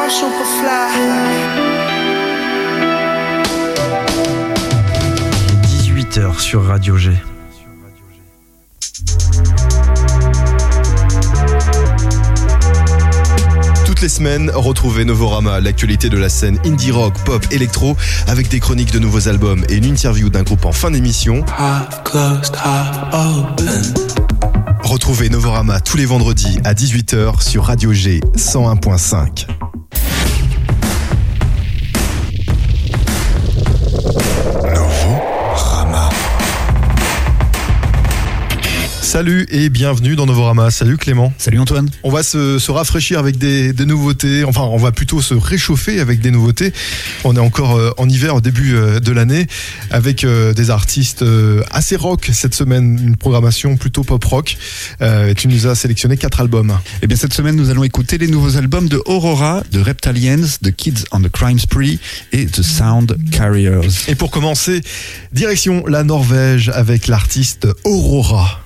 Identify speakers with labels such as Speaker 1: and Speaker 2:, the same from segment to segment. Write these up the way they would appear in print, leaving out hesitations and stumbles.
Speaker 1: Superfly.
Speaker 2: 18h sur Radio G.
Speaker 3: Toutes les semaines, retrouvez Novorama, l'actualité de la scène indie rock, pop, électro, avec des chroniques de nouveaux albums et une interview d'un groupe en fin d'émission. Retrouvez Novorama tous les vendredis à 18h sur Radio G 101.5. Salut et bienvenue dans Novorama. Salut Clément.
Speaker 4: Salut Antoine.
Speaker 3: On va se rafraîchir avec des nouveautés. Enfin, on va plutôt se réchauffer avec des nouveautés. On est encore en hiver au début de l'année avec des artistes assez rock cette semaine. Une programmation plutôt pop rock. Tu nous as sélectionné 4 albums.
Speaker 4: Eh bien cette semaine, nous allons écouter les nouveaux albums de Aurora, de Reptilians, de Kids on the Crime Spree et The Sound Carriers.
Speaker 3: Et pour commencer, direction la Norvège avec l'artiste Aurora.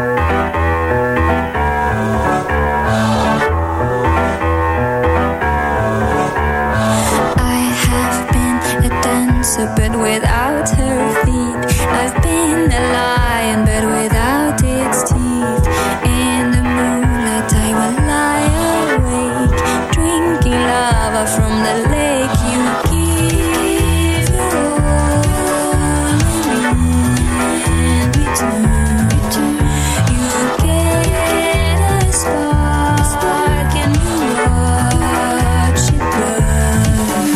Speaker 5: But without her feet, I've been a lion, but without its teeth. In the moonlight, I will lie awake, drinking lava from the lake. You give your all in return. You get a spark and you watch it burn.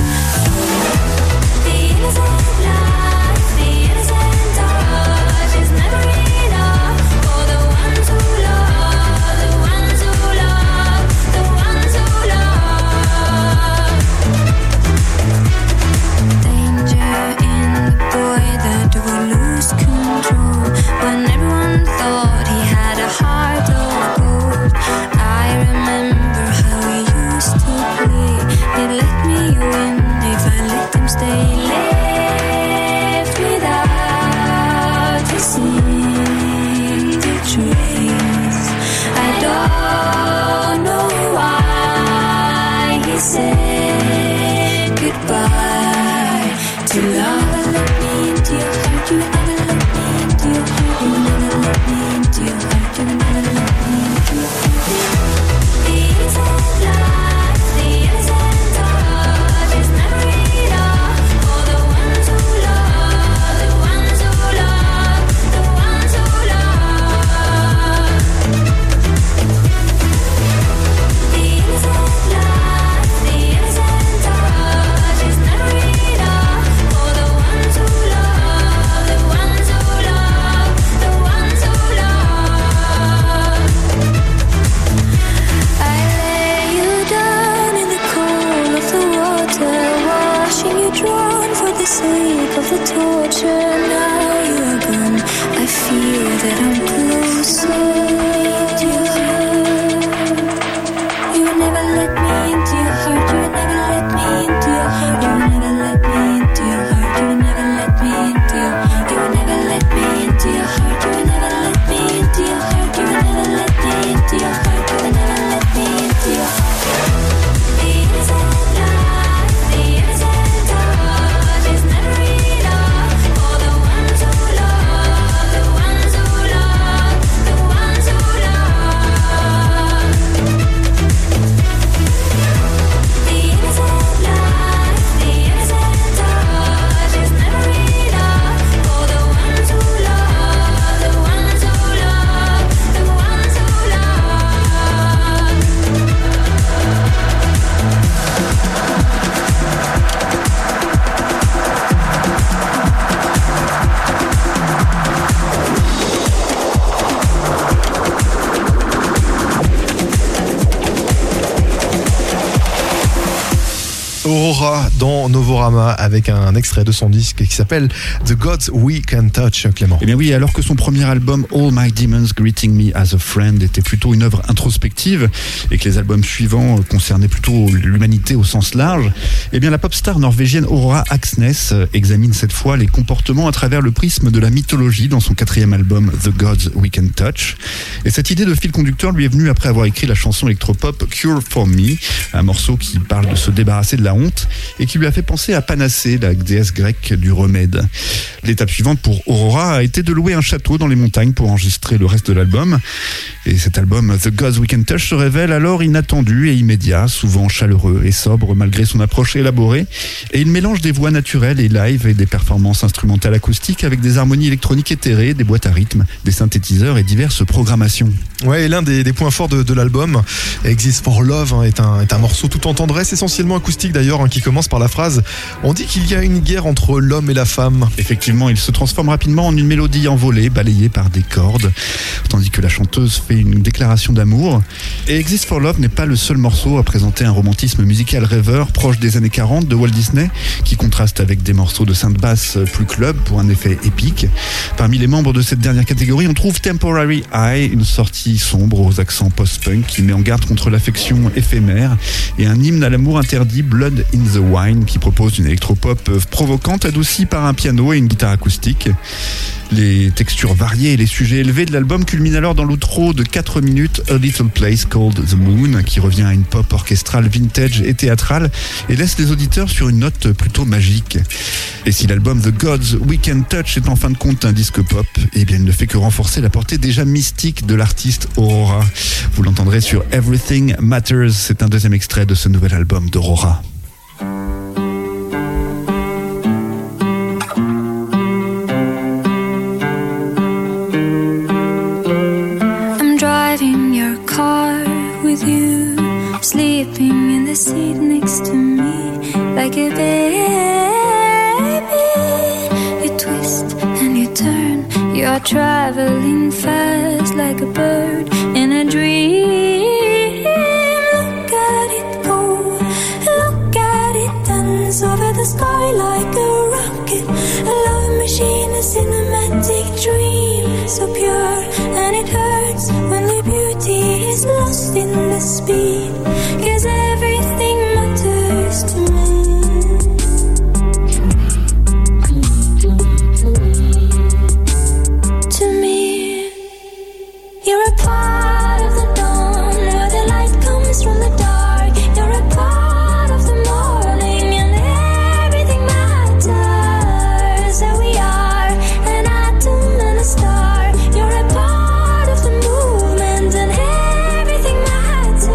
Speaker 3: Aurora dans Novorama avec un extrait de son disque qui s'appelle The Gods We Can Touch, Clément.
Speaker 4: Eh bien oui, alors que son premier album All My Demons Greeting Me as a Friend était plutôt une œuvre introspective et que les albums suivants concernaient plutôt l'humanité au sens large, eh bien la pop star norvégienne Aurora Aksnes examine cette fois les comportements à travers le prisme de la mythologie dans son 4e album The Gods We Can Touch. Et cette idée de fil conducteur lui est venue après avoir écrit la chanson électropop Cure for Me, un morceau qui parle de se débarrasser de la honte et qui lui a fait penser à Panacée, la déesse grecque du remède. L'étape suivante pour Aurora a été de louer un château dans les montagnes pour enregistrer le reste de l'album. Et cet album The Gods We Can Touch se révèle alors inattendu et immédiat, souvent chaleureux et sobre malgré son approche élaborée. Et il mélange des voix naturelles et live et des performances instrumentales acoustiques avec des harmonies électroniques éthérées, des boîtes à rythme, des synthétiseurs et diverses programmations.
Speaker 3: Ouais, et l'un des points forts de l'album, Exist for Love, est un morceau tout en tendresse, essentiellement acoustique d'ailleurs, qui commence par la phrase « On dit qu'il y a une guerre entre l'homme et la femme ».
Speaker 4: Effectivement, il se transforme rapidement en une mélodie envolée, balayée par des cordes, tandis que la chanteuse fait une déclaration d'amour. Et Exist for Love n'est pas le seul morceau à présenter un romantisme musical rêveur proche des années 40 de Walt Disney, qui contraste avec des morceaux de synth bass plus club pour un effet épique. Parmi les membres de cette dernière catégorie, on trouve Temporary High, une sortie sombre aux accents post-punk qui met en garde contre l'affection éphémère, et un hymne à l'amour interdit, Blood in the Wine, qui propose une électropop provocante adoucie par un piano et une guitare acoustique. Les textures variées et les sujets élevés de l'album culminent alors dans l'outro de 4 minutes, A Little Place Called the Moon, qui revient à une pop orchestrale vintage et théâtrale et laisse les auditeurs sur une note plutôt magique. Et si l'album The Gods We Can Touch est en fin de compte un disque pop, eh bien il ne fait que renforcer la portée déjà mystique de l'artiste Aurora. Vous l'entendrez sur Everything Matters, c'est un deuxième extrait de ce nouvel album d'Aurora.
Speaker 5: Sleeping in the seat next to me like a baby. You twist and you turn, you are traveling fast like a bird in a dream. Look at it go, look at it dance over the sky like a rocket. A love machine, a cinematic dream, so pure and it hurts when the beauty is lost in the speed. 'Cause everything matters to me. To me, you're a part of the dawn where the light comes from the dark. You're a part of the morning and everything matters. So we are an atom and a star. You're a part of the movement and everything matters.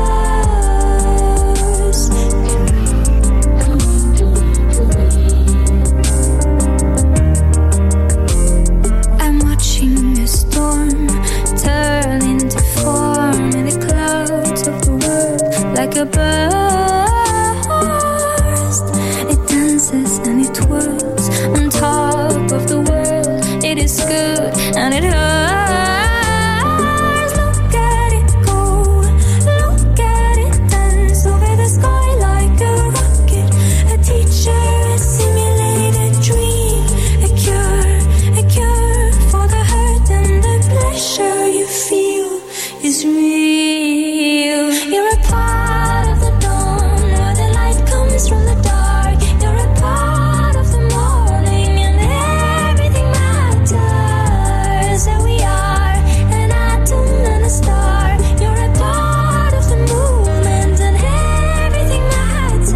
Speaker 5: I'm watching a storm turn into form in the clouds of the world like a burst. It dances and it whirls on top of the world. It is good and it hurts. Look at it go, look at it dance over the sky like a rocket. A teacher, a simulated dream, a cure for the hurt and the pleasure you feel is real. You're a part of the dawn where the light comes from the dark. You're a part of the morning and everything matters. So we are an atom and a star. You're a part of the movement and everything matters.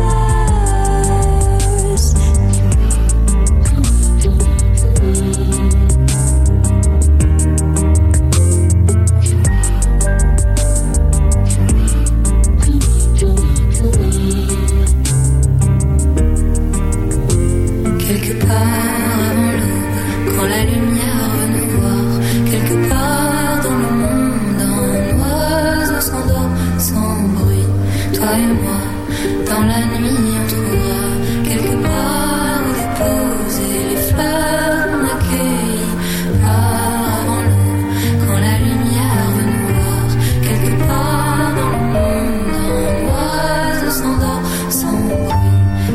Speaker 5: Quelque part avant l'aube, quand la lumière veut nous voir, quelque part dans le monde, un oiseau s'endort sans bruit. Toi et moi, dans la nuit, on trouvera quelque part où déposer les fleurs qu'on accueille. Avant l'aube, quand la lumière veut nous voir, quelque part dans le monde, un oiseau s'endort sans bruit.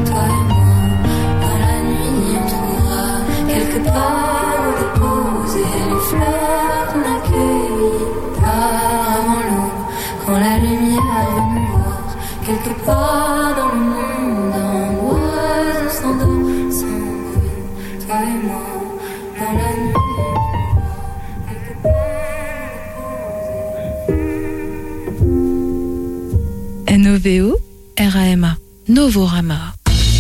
Speaker 5: pas dans le monde un oiseau sans dos, sans bruit. Toi et moi, dans la nuit, quelque part
Speaker 1: NOVO RAMA Novorama.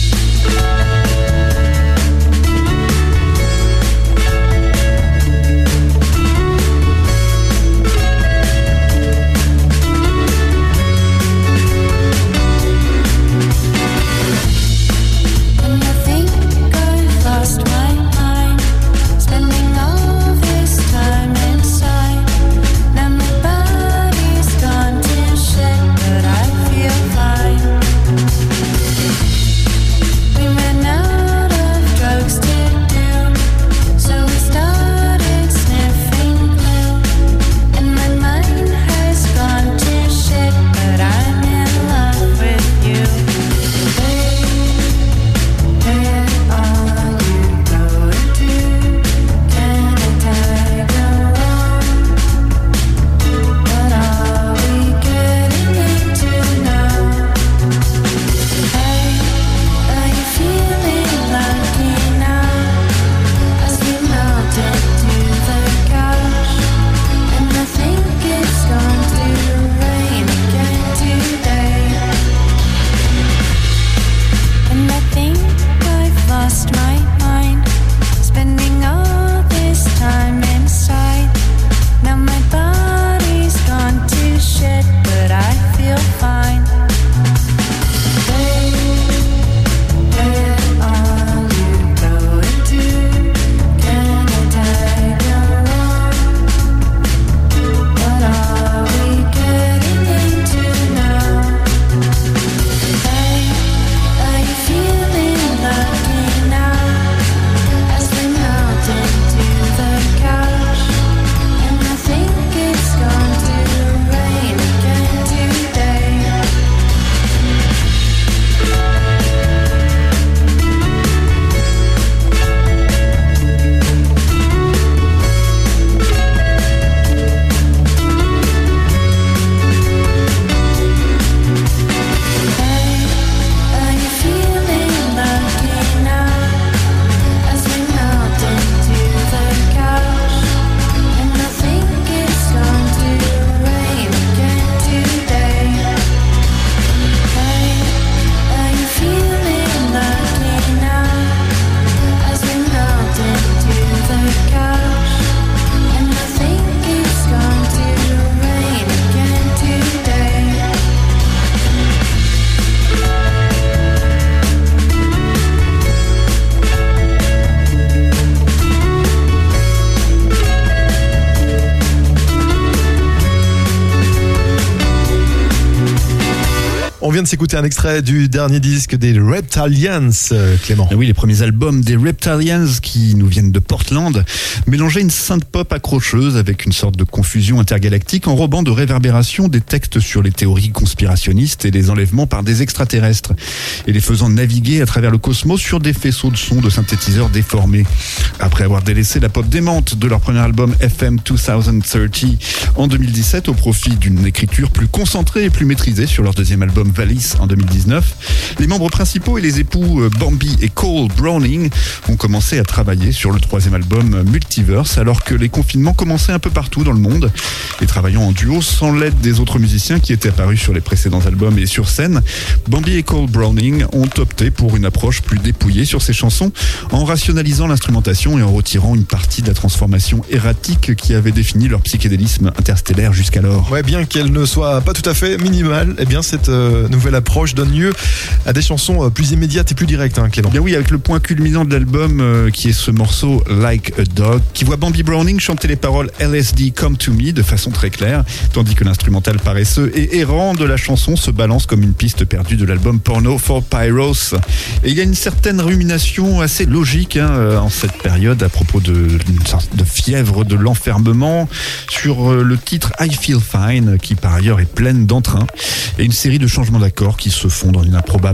Speaker 3: On vient de s'écouter un extrait du dernier disque des Reptilians, Clément.
Speaker 4: Et oui, les premiers albums des Reptilians qui nous viennent de Portland mélangeaient une synth pop accrocheuse avec une sorte de confusion intergalactique, enrobant de réverbération des textes sur les théories conspirationnistes et les enlèvements par des extraterrestres, et les faisant naviguer à travers le cosmos sur des faisceaux de sons de synthétiseurs déformés. Après avoir délaissé la pop démente de leur premier album FM 2030 en 2017 au profit d'une écriture plus concentrée et plus maîtrisée sur leur deuxième album Valise en 2019, les membres principaux et les époux Bambi et Cole Browning ont commencé à travailler sur le troisième album Multiverse, alors que les confinements commençaient un peu partout dans le monde. Et travaillant en duo sans l'aide des autres musiciens qui étaient apparus sur les précédents albums et sur scène, Bambi et Cole Browning ont opté pour une approche plus dépouillée sur ces chansons, en rationalisant l'instrumentation et en retirant une partie de la transformation erratique qui avait défini leur psychédélisme interstellaire jusqu'alors.
Speaker 3: Ouais, bien qu'elle ne soit pas tout à fait minimale, eh bien cette nouvelle approche donne lieu à des chansons plus immédiates et plus directes, hein, Clément.
Speaker 4: Bien oui, avec le point culminant de l'album qui est ce morceau Like a Dog, qui voit Bambi Browning chanter les paroles LSD Come to Me de façon très claire, tandis que l'instrumental paresseux et errant de la chanson se balance comme une piste perdue de l'album Porno for Pyros. Et il y a une certaine rumination assez logique en cette période à propos d'une sorte de fièvre de l'enfermement sur le titre I Feel Fine, qui par ailleurs est pleine d'entrain, et une série de changements d'accords qui se font dans une improbable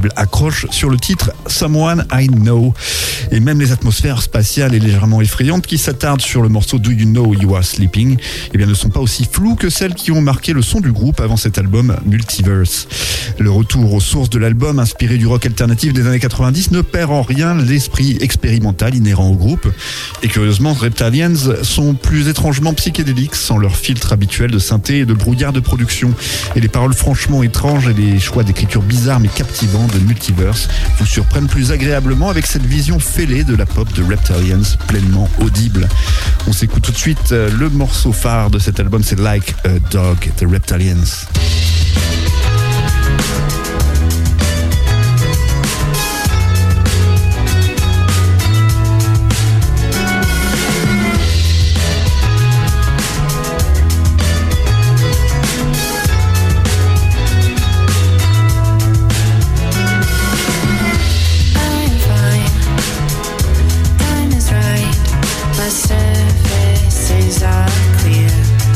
Speaker 4: véritable accroche sur le titre Someone I Know. Et même les atmosphères spatiales et légèrement effrayantes qui s'attardent sur le morceau Do You Know You Are Sleeping, eh bien, ne sont pas aussi floues que celles qui ont marqué le son du groupe avant cet album Multiverse. Le retour aux sources de l'album, inspiré du rock alternatif des années 90, ne perd en rien l'esprit expérimental inhérent au groupe. Et curieusement, Reptilians sont plus étrangement psychédéliques, sans leur filtre habituel de synthé et de brouillard de production. Et les paroles franchement étranges et les choix d'écriture bizarres mais captivants de Multiverse vous surprennent plus agréablement avec cette vision fêlée de la pop de Reptilians, pleinement audible. On s'écoute tout de suite le morceau phare de cet album, c'est Like a Dog, The Reptilians.
Speaker 5: Surfaces are clear.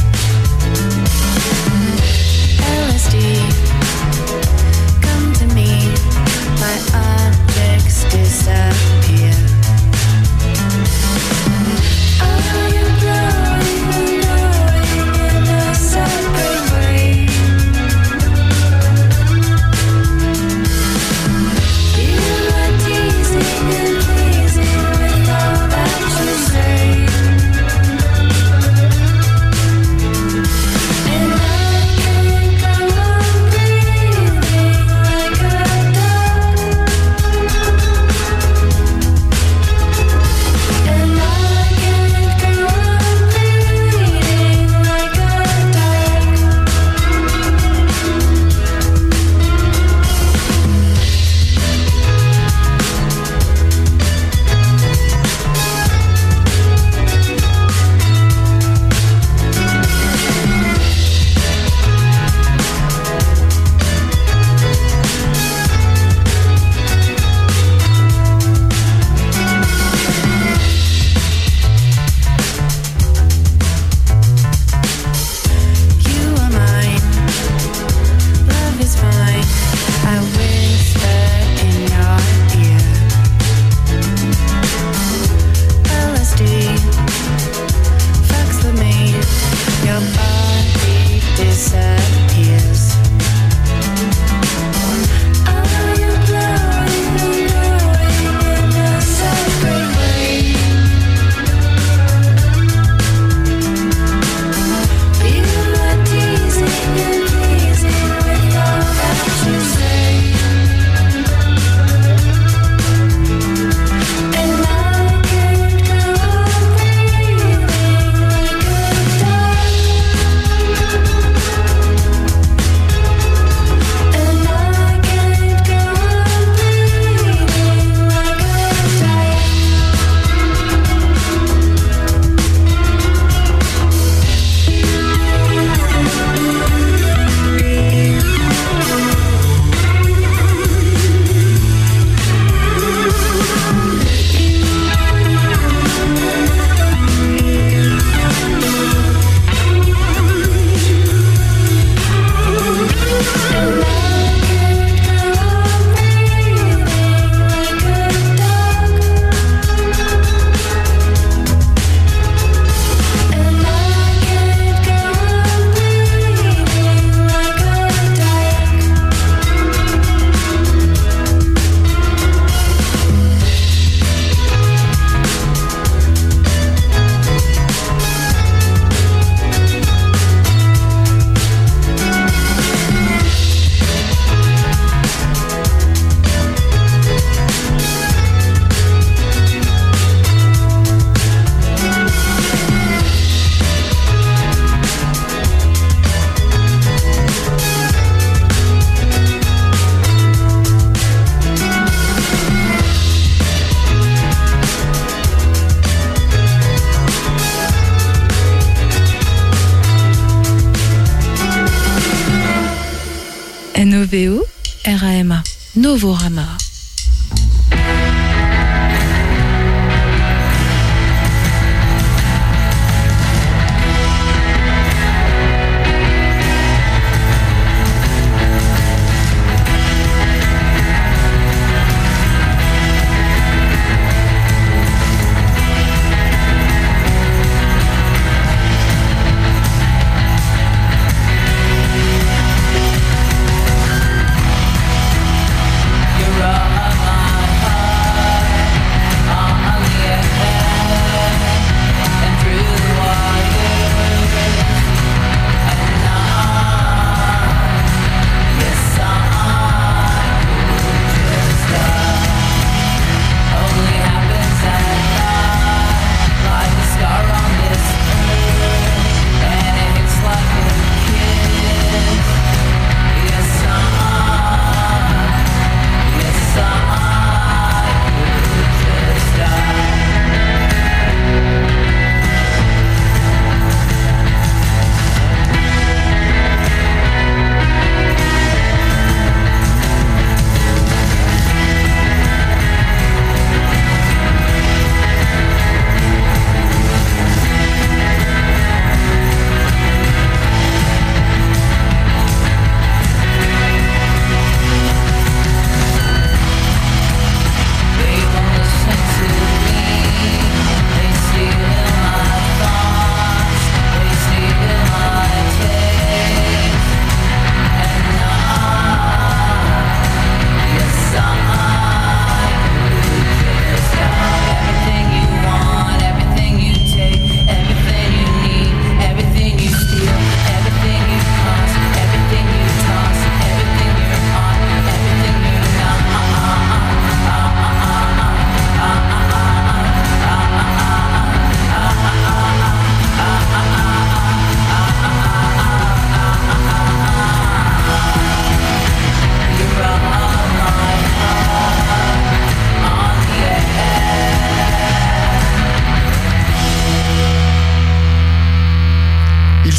Speaker 1: NOVO, RAMA, Novorama.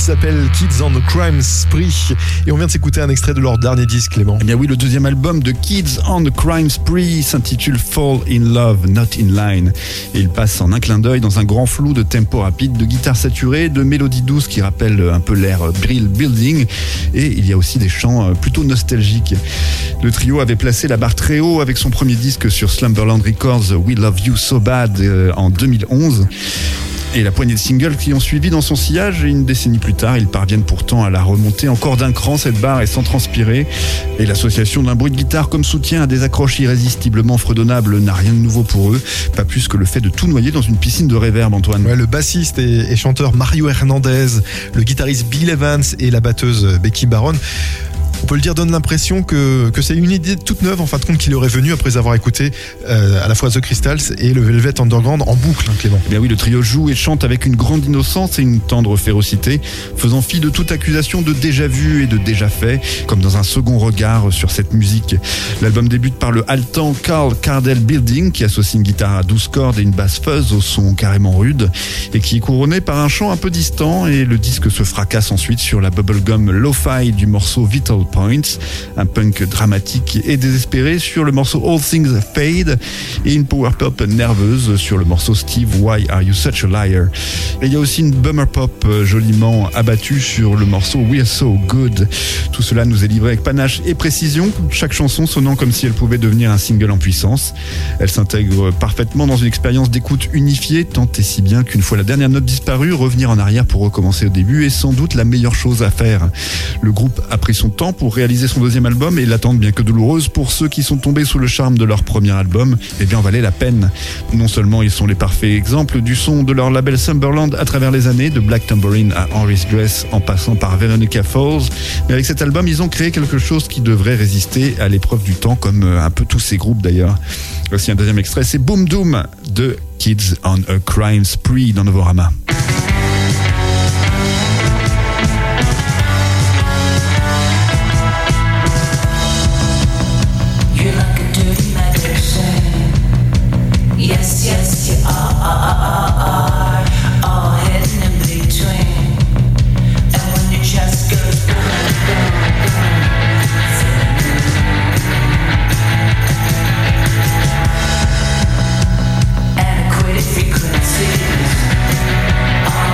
Speaker 3: s'appelle Kids on the Crime Spree et on vient de s'écouter un extrait de leur dernier disque, Clément.
Speaker 4: Eh bien oui, le deuxième album de Kids on the Crime Spree s'intitule Fall in Love, Not in Line. Et il passe en un clin d'œil dans un grand flou de tempo rapide, de guitare saturée, de mélodies douces qui rappellent un peu l'air Brill Building. Et il y a aussi des chants plutôt nostalgiques. Le trio avait placé la barre très haut avec son premier disque sur Slumberland Records, We Love You So Bad, en 2011. Et la poignée de singles qui ont suivi dans son sillage, et une décennie plus tard, ils parviennent pourtant à la remonter encore d'un cran, cette barre, et sans transpirer. Et l'association d'un bruit de guitare comme soutien à des accroches irrésistiblement fredonnables n'a rien de nouveau pour eux, pas plus que le fait de tout noyer dans une piscine de réverb, Antoine.
Speaker 3: Ouais, le bassiste et chanteur Mario Hernandez, le guitariste Bill Evans et la batteuse Becky Baron, on peut le dire, donne l'impression que c'est une idée toute neuve en fin de compte qui leur est venue après avoir écouté à la fois The Crystals et le Velvet Underground en boucle, hein, Clément.
Speaker 4: Eh bien oui, le trio joue et chante avec une grande innocence et une tendre férocité, faisant fi de toute accusation de déjà vu et de déjà fait, comme dans un second regard sur cette musique. L'album débute par le haletant Carl Cardell Building, qui associe une guitare à 12 cordes et une basse fuzz au son carrément rude, et qui est couronné par un chant un peu distant, et le disque se fracasse ensuite sur la bubblegum lo-fi du morceau Vital Points, un punk dramatique et désespéré sur le morceau All Things Fade, et une power pop nerveuse sur le morceau Steve, Why Are You Such a Liar. Et il y a aussi une bummer pop joliment abattue sur le morceau We're So Good. Tout cela nous est livré avec panache et précision, chaque chanson sonnant comme si elle pouvait devenir un single en puissance. Elle s'intègre parfaitement dans une expérience d'écoute unifiée, tant et si bien qu'une fois la dernière note disparue, revenir en arrière pour recommencer au début est sans doute la meilleure chose à faire. Le groupe a pris son temps pour réaliser son deuxième album, et l'attente, bien que douloureuse pour ceux qui sont tombés sous le charme de leur premier album, eh bien en valait la peine. Non seulement ils sont les parfaits exemples du son de leur label Slumberland à travers les années, de Black Tambourine à Henry's Dress en passant par Veronica Falls, mais avec cet album ils ont créé quelque chose qui devrait résister à l'épreuve du temps, comme un peu tous ces groupes d'ailleurs. Voici un deuxième extrait, c'est Boom Doom de Kids on a Crime Spree dans Novorama.
Speaker 6: Yes, yes, you are all hidden in between. And when your chest goes boom, antiquated frequencies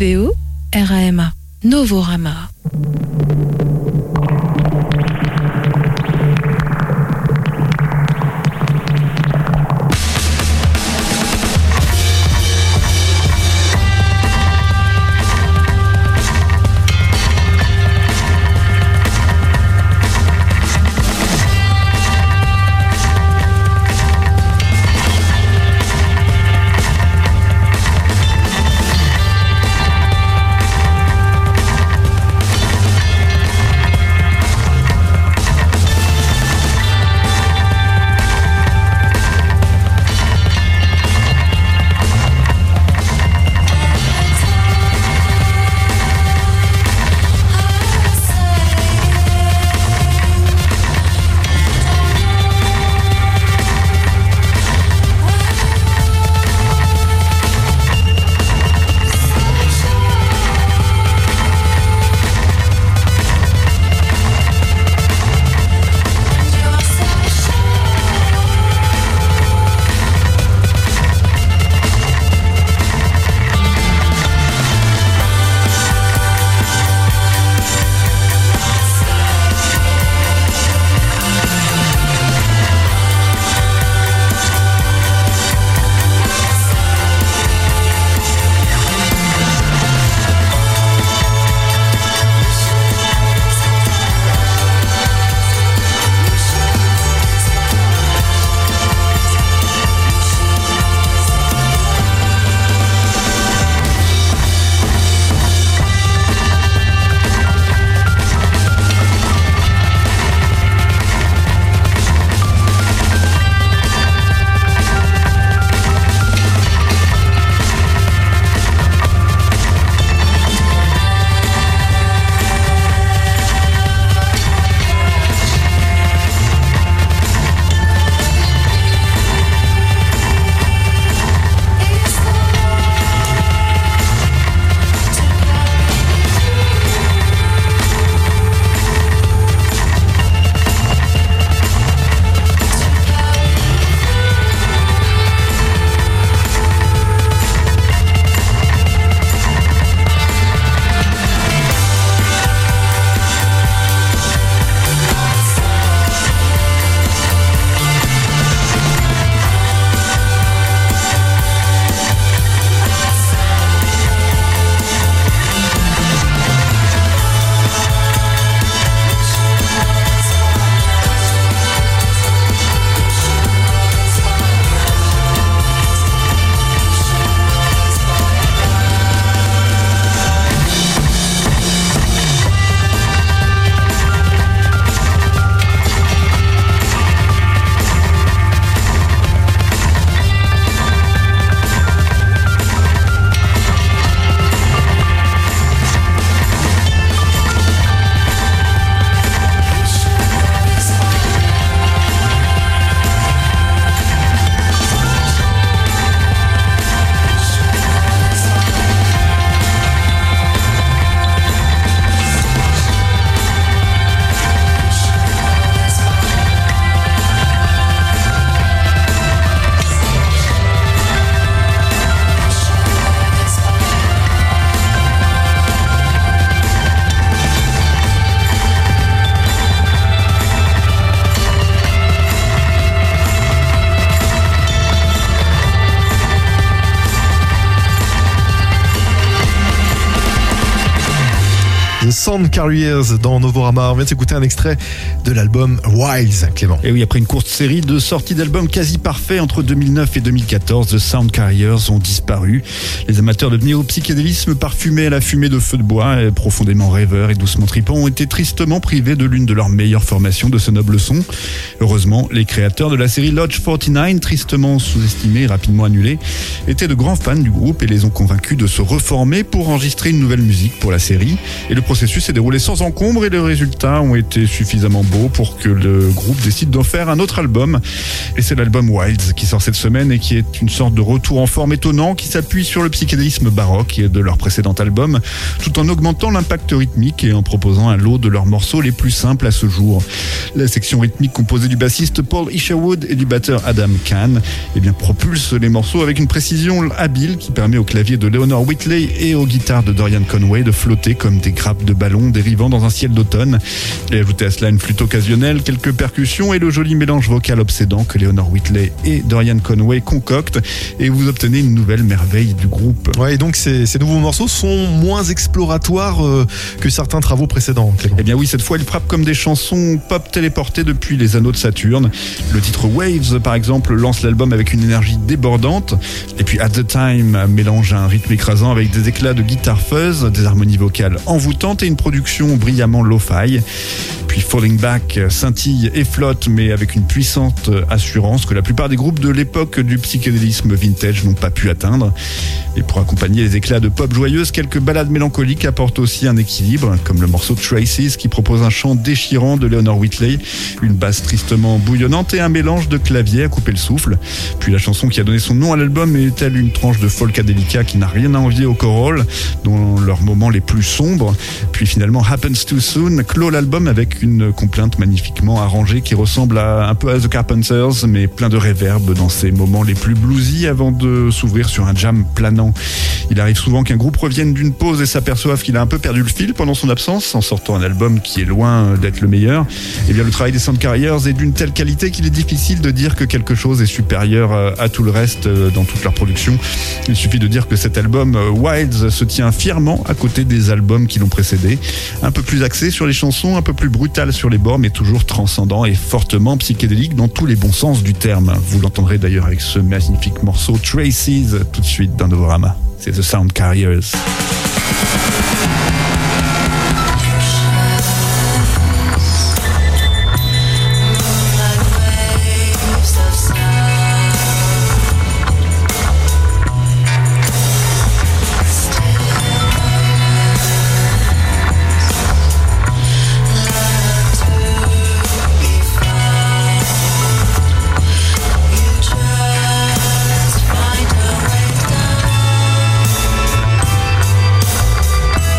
Speaker 1: N-O-V-O-R-A-M-A. Novorama.
Speaker 3: Sound Carriers dans Novorama. On vient de s'écouter un extrait de l'album Wilds, Clément.
Speaker 4: Et oui, après une courte série de sorties d'albums quasi parfaits entre 2009 et 2014, The Sound Carriers ont disparu. Les amateurs de néo-psychédélisme parfumés à la fumée de feu de bois, profondément rêveurs et doucement tripants, ont été tristement privés de l'une de leurs meilleures formations de ce noble son. Heureusement, les créateurs de la série Lodge 49, tristement sous-estimés et rapidement annulés, étaient de grands fans du groupe et les ont convaincus de se reformer pour enregistrer une nouvelle musique pour la série. Et le processus processus s'est déroulé sans encombre et les résultats ont été suffisamment beaux pour que le groupe décide d'en faire un autre album. Et c'est l'album Wilds qui sort cette semaine et qui est une sorte de retour en forme étonnant qui s'appuie sur le psychédélisme baroque de leur précédent album, tout en augmentant l'impact rythmique et en proposant un lot de leurs morceaux les plus simples à ce jour. La section rythmique composée du bassiste Paul Isherwood et du batteur Adam Kahn propulse les morceaux avec une précision habile qui permet au clavier de Leonard Whitley et aux guitares de Dorian Conway de flotter comme des grappes de ballon dérivant dans un ciel d'automne. Et ajoutez à cela une flûte occasionnelle, quelques percussions et le joli mélange vocal obsédant que Leonard Whitley et Dorian Conway concoctent et vous obtenez une nouvelle merveille du groupe.
Speaker 3: Ouais, et donc ces nouveaux morceaux sont moins exploratoires que certains travaux précédents.
Speaker 4: Eh bien oui, cette fois ils frappent comme des chansons pop téléportées depuis les anneaux de Saturne. Le titre Waves par exemple lance l'album avec une énergie débordante et puis At the Time mélange un rythme écrasant avec des éclats de guitare fuzz, des harmonies vocales envoûtantes et une production brillamment lo-fi. Puis Falling Back scintille et flotte mais avec une puissante assurance que la plupart des groupes de l'époque du psychédélisme vintage n'ont pas pu atteindre. Et pour accompagner les éclats de pop joyeuse, quelques ballades mélancoliques apportent aussi un équilibre, comme le morceau Traces qui propose un chant déchirant de Leonard Whitley, une basse tristement bouillonnante et un mélange de clavier à couper le souffle. Puis la chanson qui a donné son nom à l'album est telle une tranche de folkadelica qui n'a rien à envier au choral, dans leurs moments les plus sombres. Puis finalement Happens Too Soon clôt l'album avec une complainte magnifiquement arrangée qui ressemble un peu à The Carpenters, mais plein de réverb dans ses moments les plus bluesy avant de s'ouvrir sur un jam planant. Il arrive souvent qu'un groupe revienne d'une pause et s'aperçoive qu'il a un peu perdu le fil pendant son absence en sortant un album qui est loin d'être le meilleur. Et bien le travail des Sound Carriers est d'une telle qualité qu'il est difficile de dire que quelque chose est supérieur à tout le reste dans toute leur production. Il suffit de dire que cet album Wilds se tient fièrement à côté des albums qui l'ont précédé, un peu plus axé sur les chansons, un peu plus brutal sur les bords, mais toujours transcendant et fortement psychédélique dans tous les bons sens du terme. Vous l'entendrez d'ailleurs avec ce magnifique morceau Traces tout de suite dans Novorama. C'est The Sound Carriers.
Speaker 5: Find a way down.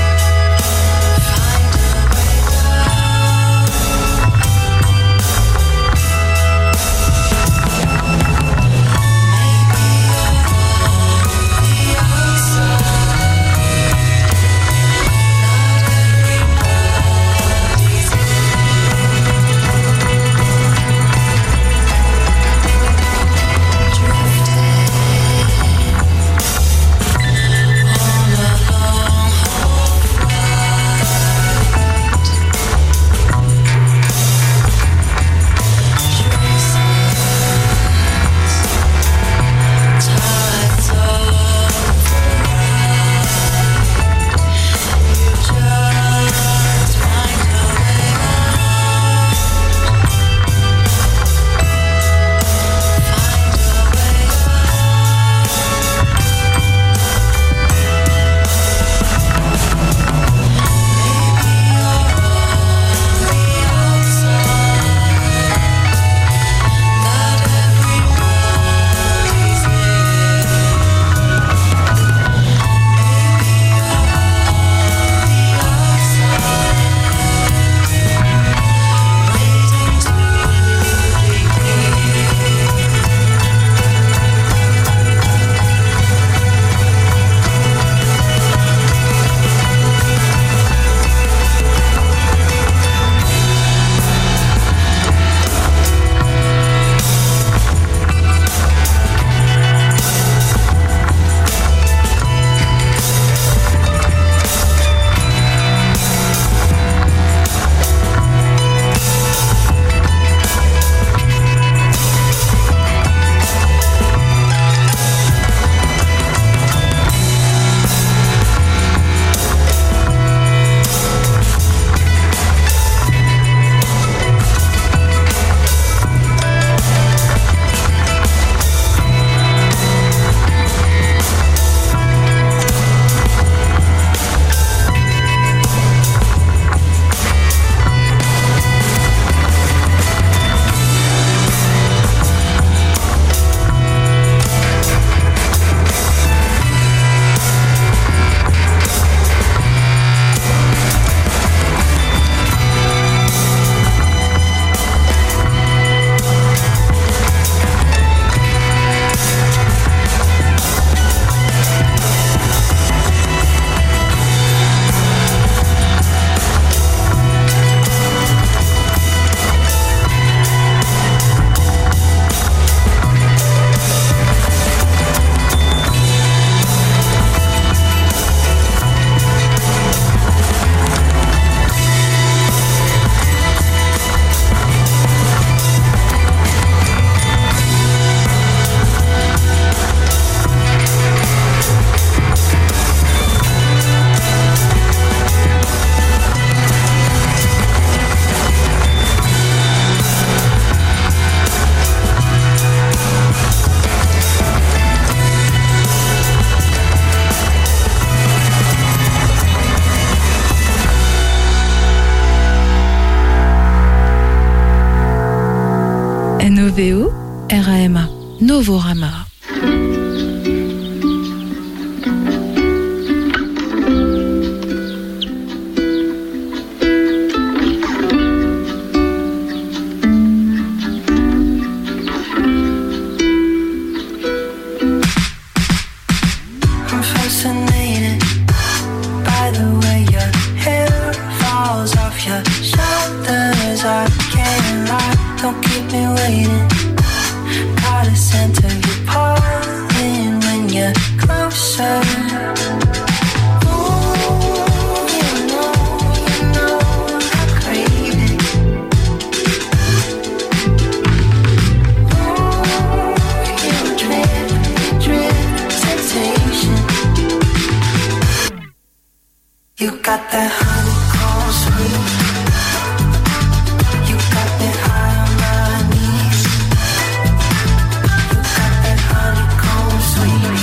Speaker 1: RAMA, Novorama.
Speaker 6: I'm fascinated by the way your hair falls off your shoulders. I can't lie, don't keep me waiting. Gotta center you pulling when you're closer. Ooh, you know I crave it. Ooh, you drip, sensation. You got that honeycomb sweet. You got me high on my knees. You got that honeycomb sweet.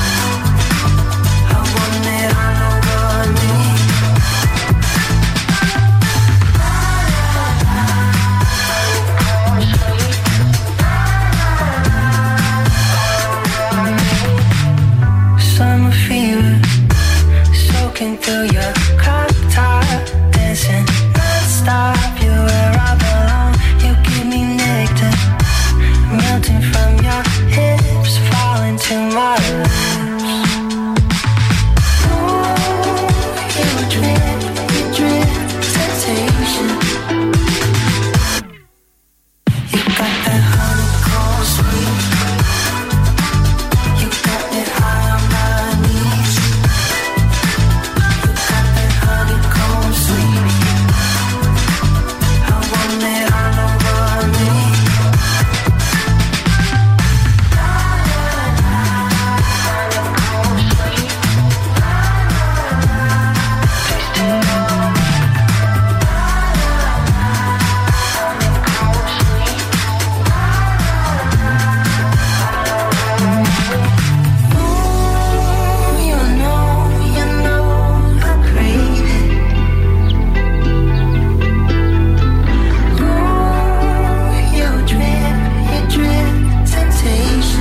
Speaker 6: I want it all over me. Summer fever soaking through your crop top, dancing non-stop. You're where I belong. You give me nectar, melting from your hips, falling to my lips. Ooh, you drip, sensation. You got that honeycomb sweet. You got me high on my knees. You got that honeycomb sweet. I want it all over me. Ooh, you know I crave it. Ooh, you drip, sensation.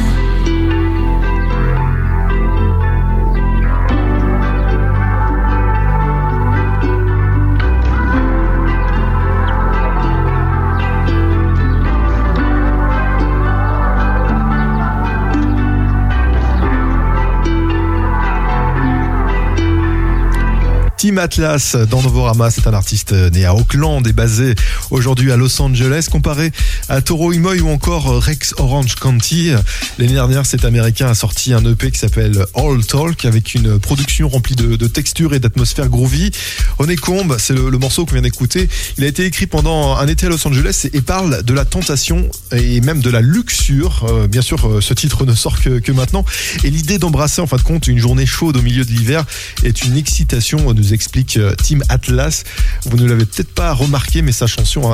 Speaker 3: Tim Atlas dans Novorama, c'est un artiste né à Oakland et basé aujourd'hui à Los Angeles. Comparé à Toro y Moi ou encore Rex Orange County, l'année dernière, cet américain a sorti un EP qui s'appelle All Talk avec une production remplie de textures et d'atmosphère groovy. Honeycomb, c'est le morceau qu'on vient d'écouter. Il a été écrit pendant un été à Los Angeles et parle de la tentation et même de la luxure. Bien sûr, ce titre ne sort que maintenant. Et l'idée d'embrasser en fin de compte une journée chaude au milieu de l'hiver est une excitation, nous explique Tim Atlas. Vous ne l'avez peut-être pas remarqué, mais sa chanson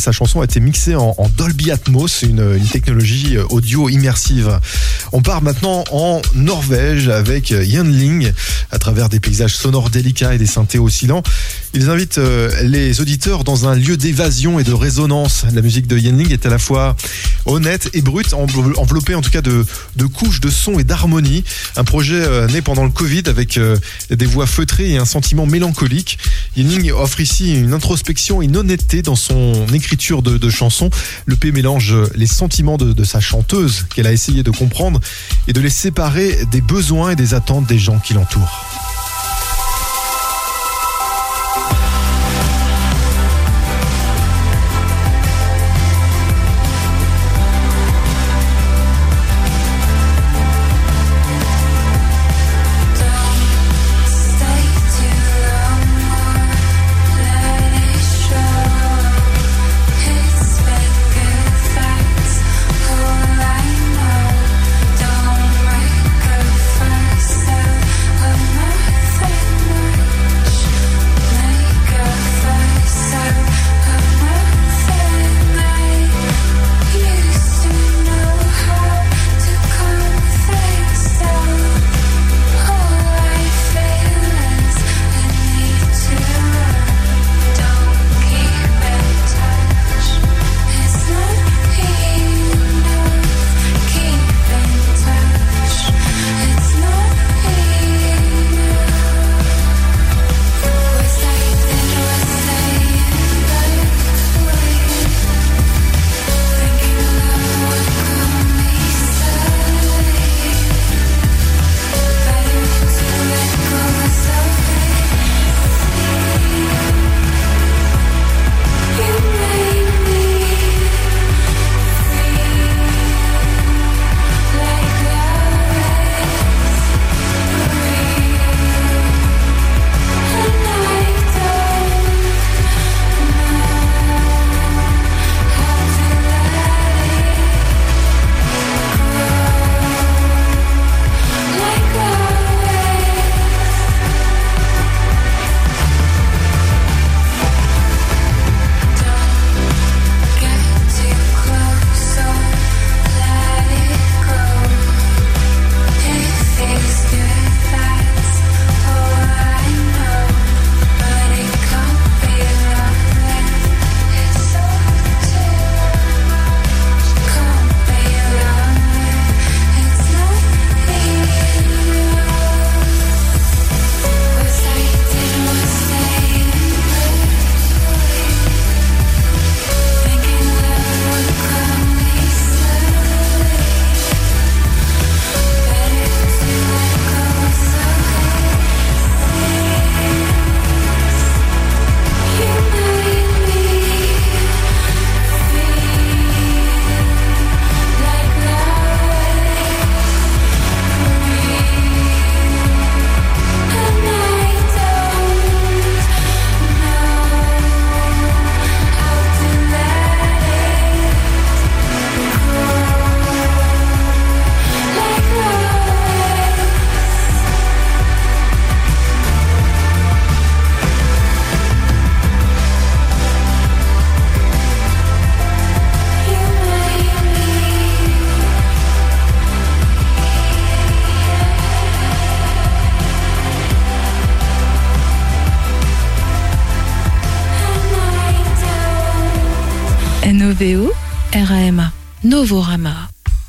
Speaker 3: a été mixée en Dolby Atmos, une technologie audio immersive. On part maintenant en Norvège avec Yandling, à travers des paysages sonores délicats et des synthés oscillants. Ils invitent les auditeurs dans un lieu d'évasion et de résonance. La musique de Yandling est à la fois honnête et brute, enveloppée en tout cas de couches de son et d'harmonie. Un projet né pendant le Covid avec des voix feutrées et un sentiment mélancolique. Yandling offre ici une introspection et une honnêteté dans son écriture de chansons. L'EP mélange les sentiments de sa chanteuse qu'elle a essayé de comprendre et de les séparer des besoins et des attentes des gens qui l'entourent.
Speaker 5: Don't break a fuss, so
Speaker 1: N-O-V-O-R-A-M-A. Novorama.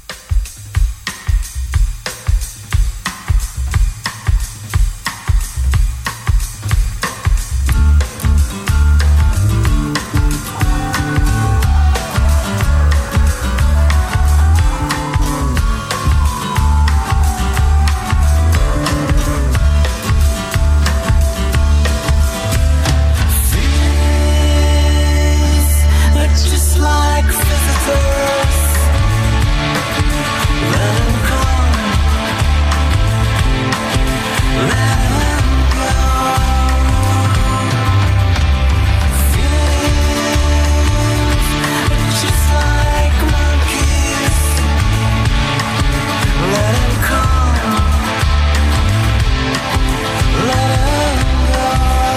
Speaker 6: Just like visitors, let 'em come, let 'em go. Feelings, just like monkeys, let 'em come, let 'em go.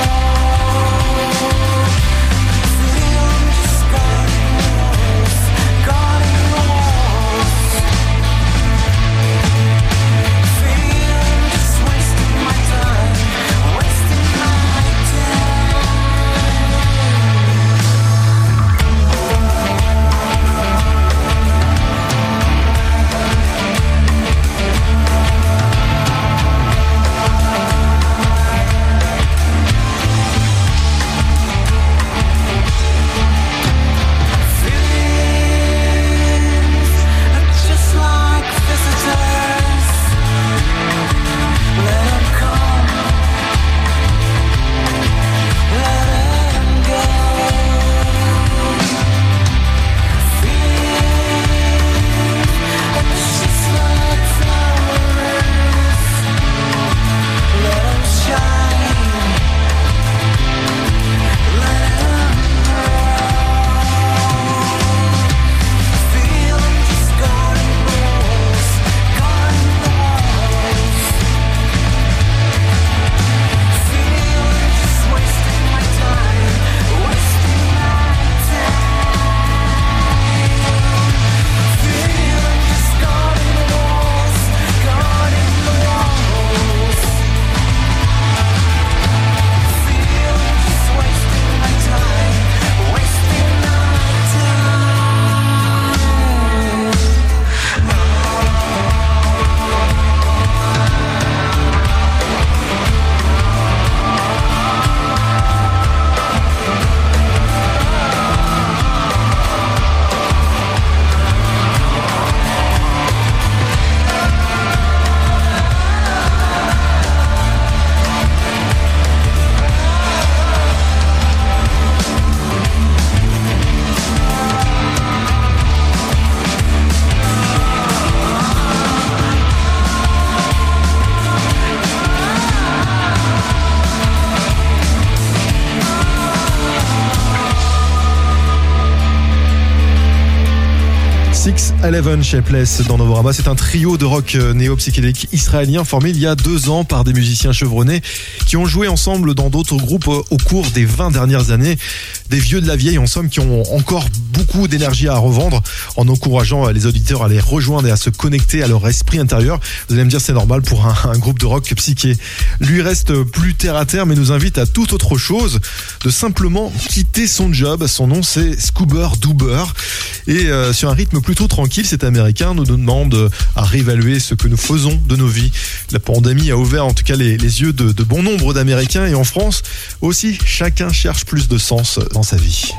Speaker 3: Eleven Shapeless dans Novorama. C'est un trio de rock néo-psychédélique israélien formé il y a 2 ans par des musiciens chevronnés qui ont joué ensemble dans d'autres groupes au cours des 20 dernières années. Des vieux de la vieille, en somme, qui ont encore beaucoup d'énergie à revendre, en encourageant les auditeurs à les rejoindre et à se connecter à leur esprit intérieur. Vous allez me dire, c'est normal pour un groupe de rock psyché. Lui reste plus terre à terre, mais nous invite à toute autre chose, de simplement quitter son job. Son nom, c'est Scuba Doober. Et sur un rythme plutôt tranquille, cet américain nous demande à réévaluer ce que nous faisons de nos vies. La pandémie a ouvert en tout cas les yeux de bon nombre d'Américains, et en France aussi, chacun cherche plus de sens dans sa vie.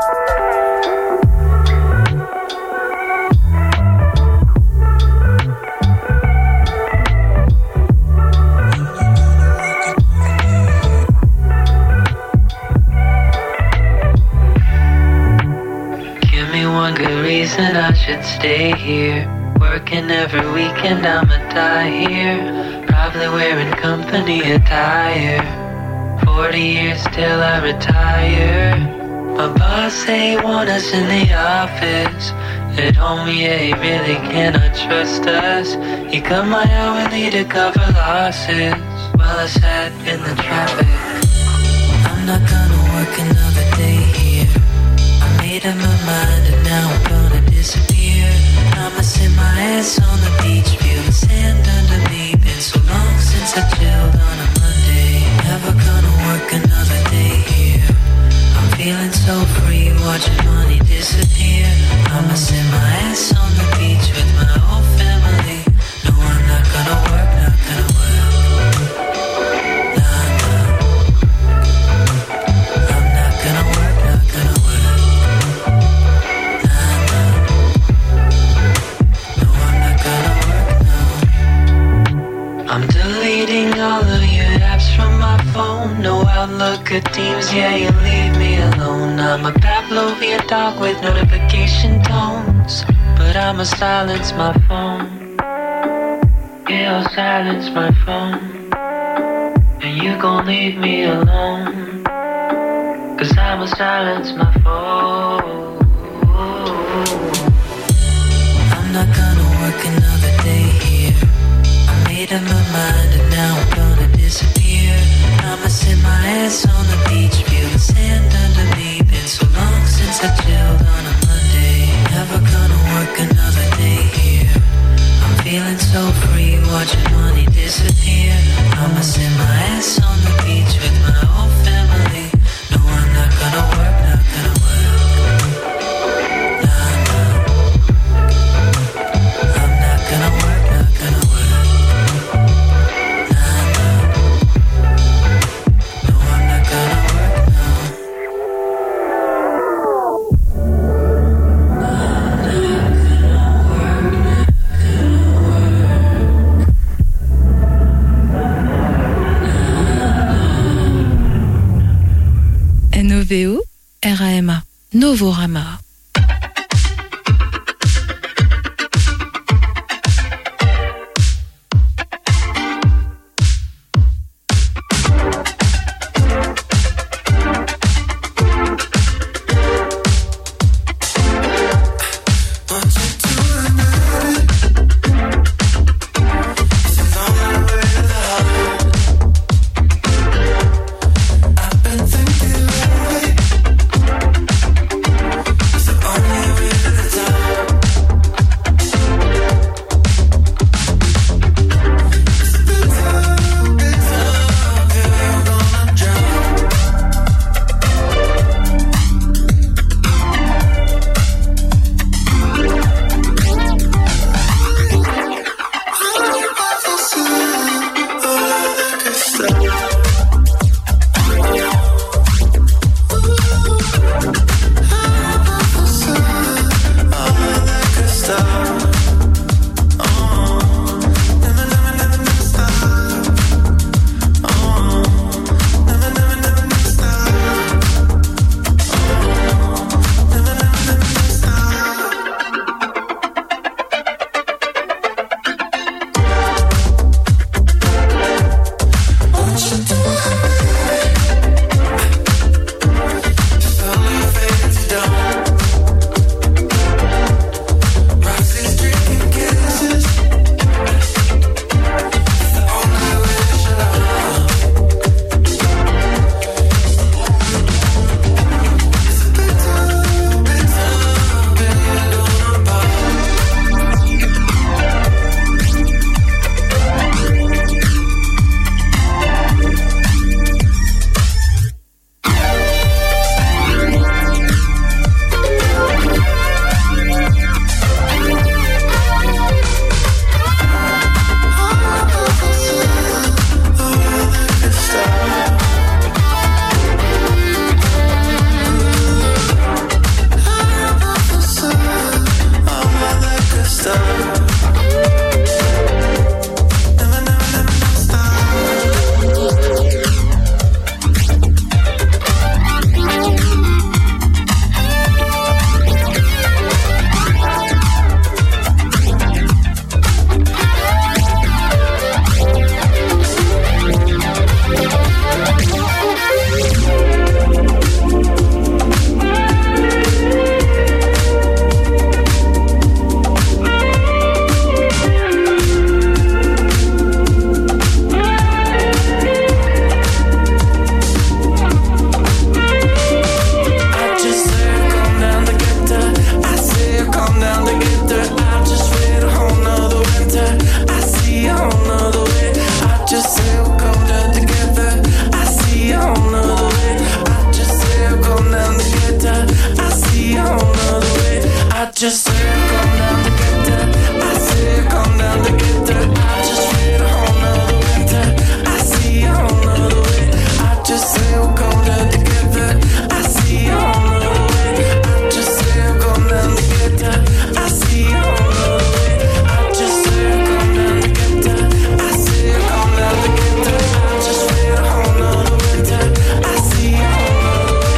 Speaker 7: One good reason I should stay here. Working every weekend, I'ma die here. Probably wearing company attire. 40 years till I retire. My boss say want us in the office. They told me yeah, he really cannot trust us. He cut my hourly to cover losses while I sat in the traffic. I'm not gonna work another day here. Made up my mind and now I'm gonna disappear. I'ma sit my ass on the beach, feel the sand under me. Been so long since I chilled on a Monday. Never gonna work another day here. I'm feeling so free. watching money disappear. I'ma sit my ass on the beach with my whole family. No, I'm not gonna work, not gonna work. Nah, nah. I'm not gonna work, not gonna work. Nah, nah. No, I'm not gonna work, no. I'm deleting all of your apps from my phone. No Outlook or Teams, yeah, you leave me alone. I'm a Pavlovian dog with notification tones, but I'ma silence my phone. Yeah, I'll silence my phone, and you gon' leave me alone, 'cause I'ma silence my phone. I'm not gonna work another day here. I made up my mind and now I'm gonna disappear. I'ma sit my ass on the beach, feel the sand under me. Been so long since I chilled on a Monday. Never gonna work another day here. I'm feeling so free, watching money disappear. I'ma sit my ass on the beach with my whole family. No, I'm not gonna work, not gonna work. Nah, nah. I'm not gonna work, not gonna work. Nah, nah. No, I'm not gonna work, no.
Speaker 1: NOVO, RAMA, Novorama.
Speaker 5: I've been thinking lately,
Speaker 6: just come down to get that. I say come down to get that. I just feel a whole nother winter. I see a whole nother way. I just say come down to get that. I see a whole nother way. I just say come down to get that. I see a whole nother way. I just say come down to get that. I see come down to get that. I just feel a whole nother winter. I see a whole nother way.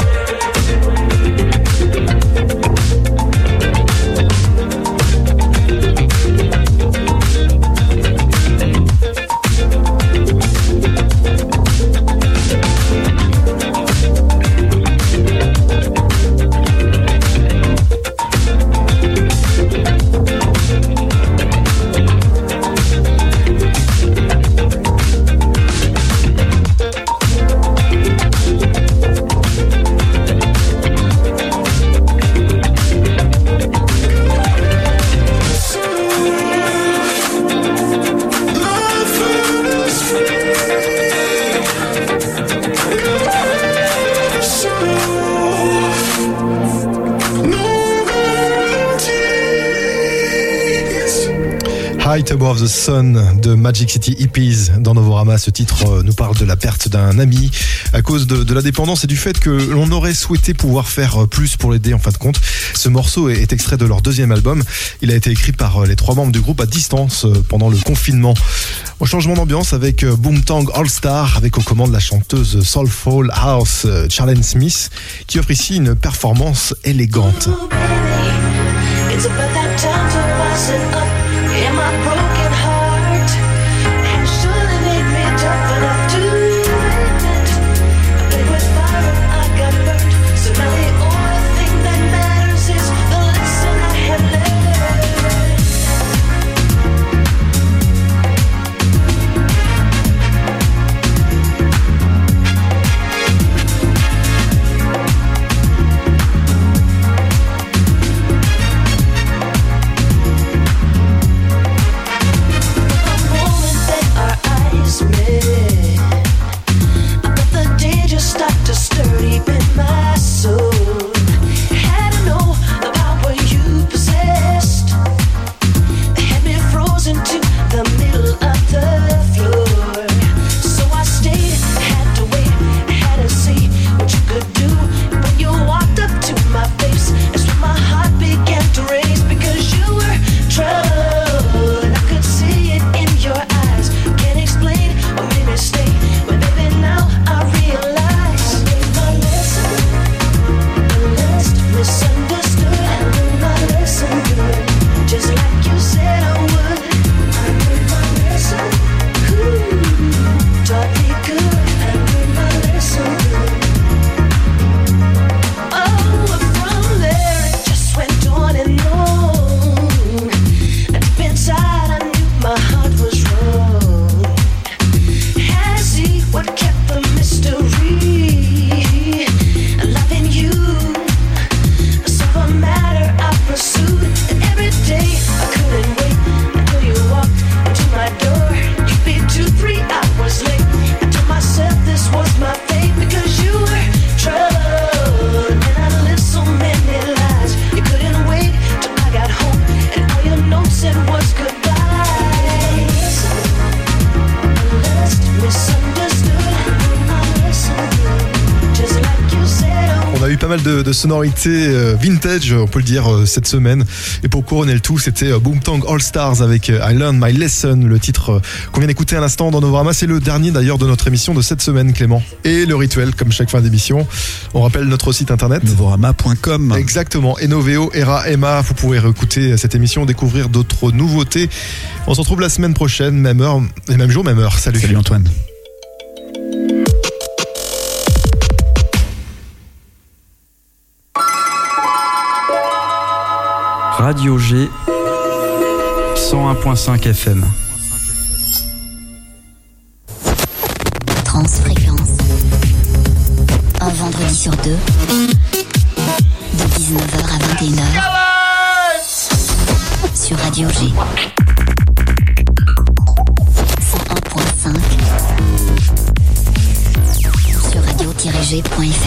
Speaker 3: Height Above the Sun de Magic City Hippies dans Novorama. Ce titre nous parle de la perte d'un ami à cause de la dépendance et du fait que l'on aurait souhaité pouvoir faire plus pour l'aider en fin de compte. Ce morceau est extrait de leur deuxième album. Il a été écrit par les 3 membres du groupe à distance pendant le confinement. Au changement d'ambiance avec Boomtown All Star, avec aux commandes la chanteuse Soulful House Charlene Smith, qui offre ici une performance élégante.
Speaker 5: It's about that time to rise it up in my broken heart, and surely made me tough enough to admit I played with fire and I got burned. So now the only thing that matters is the lesson I have learned.
Speaker 3: De sonorités vintage, on peut le dire, cette semaine. Et pour couronner le tout, c'était Boomtown All Stars avec I Learned My Lesson, le titre qu'on vient d'écouter à l'instant dans Novorama. C'est le dernier d'ailleurs de notre émission de cette semaine, Clément. Et le rituel, comme chaque fin d'émission, on rappelle notre site internet
Speaker 4: novorama.com.
Speaker 3: Exactement, et Noveo, Era, Emma. Vous pourrez réécouter cette émission, découvrir d'autres nouveautés. On se retrouve la semaine prochaine, même heure, et même jour, même heure. Salut.
Speaker 4: Salut Antoine.
Speaker 2: Radio G 101.5 FM.
Speaker 8: Transfréquence. Un vendredi sur deux. De 19h à 21h. Sur Radio G. 101.5. Sur radio-g.fr.